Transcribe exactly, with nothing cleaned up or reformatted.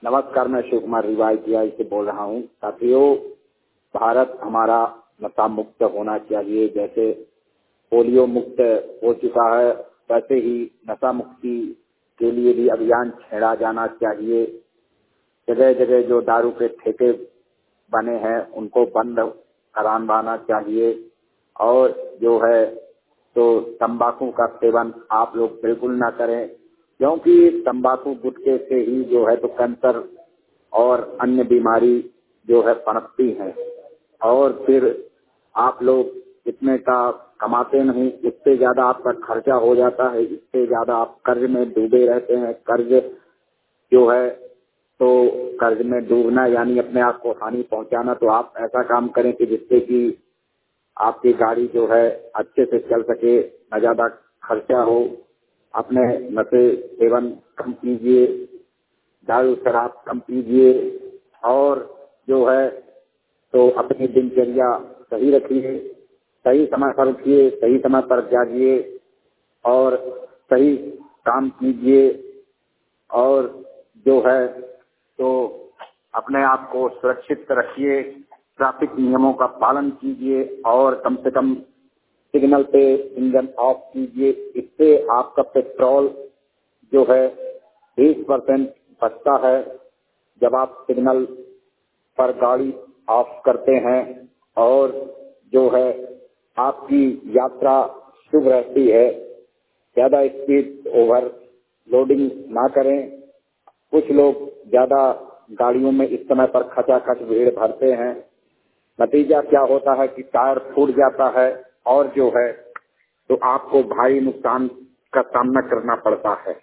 नमस्कार, मैं शिव कुमार रिवायतिया से बोल रहा हूँ। साथियों, भारत हमारा नशा मुक्त होना चाहिए। जैसे पोलियो मुक्त हो चुका है, वैसे ही नशा मुक्ति के लिए भी अभियान छेड़ा जाना चाहिए। जगह जगह जो दारू के ठेके बने हैं उनको बंद कराना चाहिए। और जो है तो तंबाकू का सेवन आप लोग बिल्कुल ना करें, क्योंकि तंबाकू गुटखे से ही जो है तो कैंसर और अन्य बीमारी जो है पनपती है। और फिर आप लोग इतने का कमाते नहीं, इससे ज्यादा आपका खर्चा हो जाता है, इससे ज्यादा आप कर्ज में डूबे रहते हैं। कर्ज जो है तो कर्ज में डूबना यानी अपने आप को हानि पहुंचाना। तो आप ऐसा काम करें कि जिससे कि आपकी गाड़ी जो है अच्छे से चल सके, न ज्यादा खर्चा हो। अपने नशे सेवन कम कीजिए, दारू शराब कम कीजिए और जो है तो अपनी दिनचर्या सही रखिए। सही समय पर उठिए, सही समय पर जागिए और सही काम कीजिए। और जो है तो अपने आप को सुरक्षित रखिए, ट्रैफिक नियमों का पालन कीजिए और कम से कम सिग्नल पे इंजन ऑफ कीजिए। इससे आपका पेट्रोल जो है बीस परसेंट बचता है। जब आप सिग्नल पर गाड़ी ऑफ करते हैं और जो है आपकी यात्रा शुभ रहती है। ज्यादा स्पीड ओवर लोडिंग ना करें। कुछ लोग ज्यादा गाड़ियों में इस समय पर खचाखच भीड़ भरते हैं। नतीजा क्या होता है कि टायर फूट जाता है और जो है तो आपको भारी नुकसान का सामना करना पड़ता है।